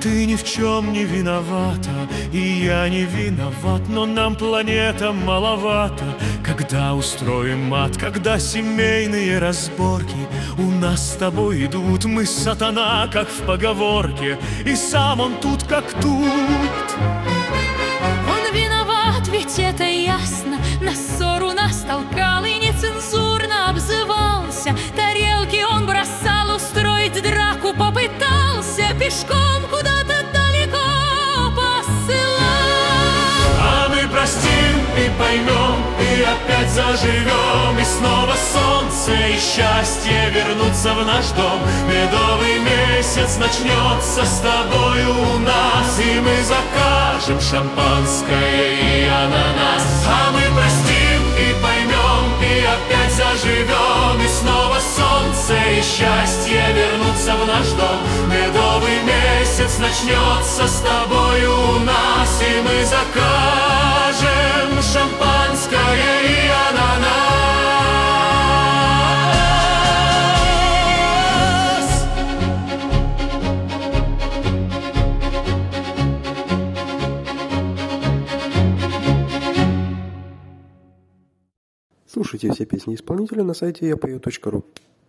Ты ни в чем не виновата, и я не виноват, но нам планета маловато. Когда устроим ад, когда семейные разборки у нас с тобой идут, мы сатана, как в поговорке, и сам он тут, как тут. Он виноват, ведь это ясно. На ссору нас толкал и нецензурно обзывался. Тарелки он бросал, устроить драку попытался, пешком куда-то далеко посылал. А мы простим и поймем, и опять заживем, и снова солнце и счастье вернутся в наш дом. Медовый месяц начнется с тобою у нас, и мы закажем шампанское и ананас. А мы простим и поймем, и опять заживем, и снова солнце и счастье вернутся в наш дом. Медовый месяц начнется с тобою у нас, и мы закажем шампанское и ананас. Слушайте все песни исполнителя на сайте yapою.ru.